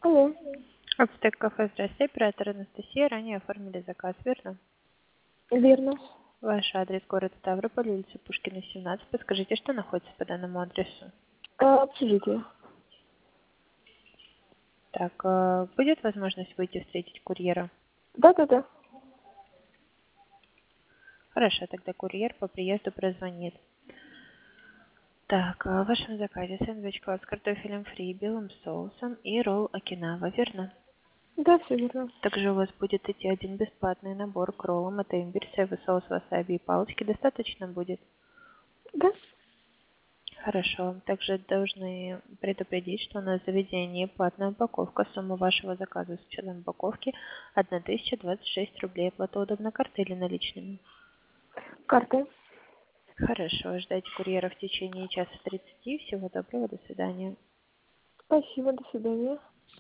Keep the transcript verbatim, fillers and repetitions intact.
Алло. Ацтек кафе, здравствуйте, оператор Анастасия. Ранее оформили заказ, верно? Верно. Ваш адрес город Ставрополь, улица Пушкина, семнадцать. Подскажите, что находится по данному адресу? А, общежитие. Так, э, будет возможность выйти встретить курьера? Да-да-да. Хорошо, тогда курьер по приезду прозвонит. Так, э, в вашем заказе сэндвич класс с картофелем фри, белым соусом и ролл окинава, верно? Да, все верно. Также у вас будет идти один бесплатный набор к роллам. Это имбирь, соевый соус, васаби и палочки. Достаточно будет? Да. Хорошо. Также должны предупредить, что у нас в заведении платная упаковка. Сумма вашего заказа с учетом упаковки тысяча двадцать шесть рублей. Оплата удобна картой или наличными? Карта. Хорошо. Ждайте курьера в течение часа тридцати. Всего доброго. До свидания. Спасибо, до свидания.